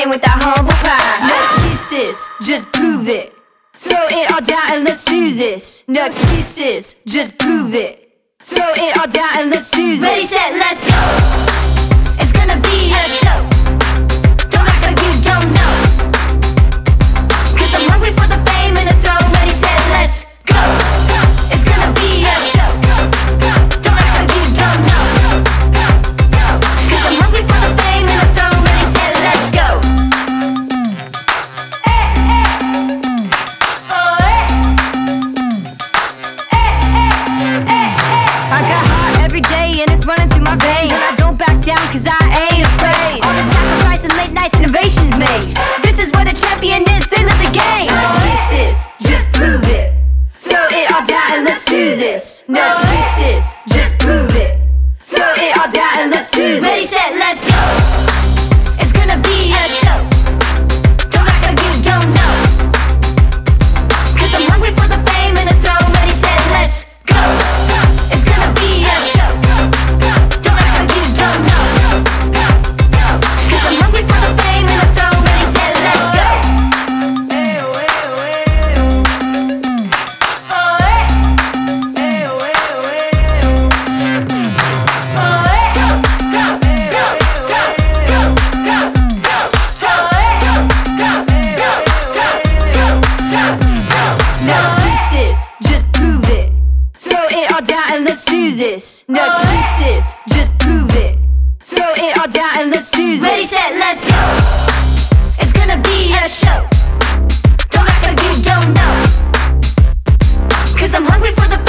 in with that humble pie. No excuses, just prove it. Throw it all down and let's do this. No excuses, just prove it. Throw it all down and let's do this. Ready, set, let's go. It's gonna be a show. Don't act like you don't know. Cause I'm hungry for the fame and the throne. Ready, set, let's go. It's gonna be a show. Don't act like you don't know. Cause I'm hungry for the fame and the throne. Ready, set, let's go. I got heart every day and it's running through my veins. I don't back down cause I ain't afraid. All the sacrifice and late nights innovations made. This is what a champion is, they live the game. No excuses, just prove it. Throw it all down and let's do this. No excuses, just prove it. Throw it all down and let's do this. Ready, set, let's go. It's gonna be a show. Don't act like you don't know. Cause I'm hungry for the fame and the throne. Ready, set, let's go. It's gonna be a show. Don't act like you don't know. Cause I'm hungry for the fame and the throne. Ready, set, let's go. No excuses, just prove it. Throw it all down and let's do this. No excuses, just prove it. Throw it all down and let's do this. Ready, set, let's go. It's gonna be a show. Don't act like you don't know. Cause I'm hungry for the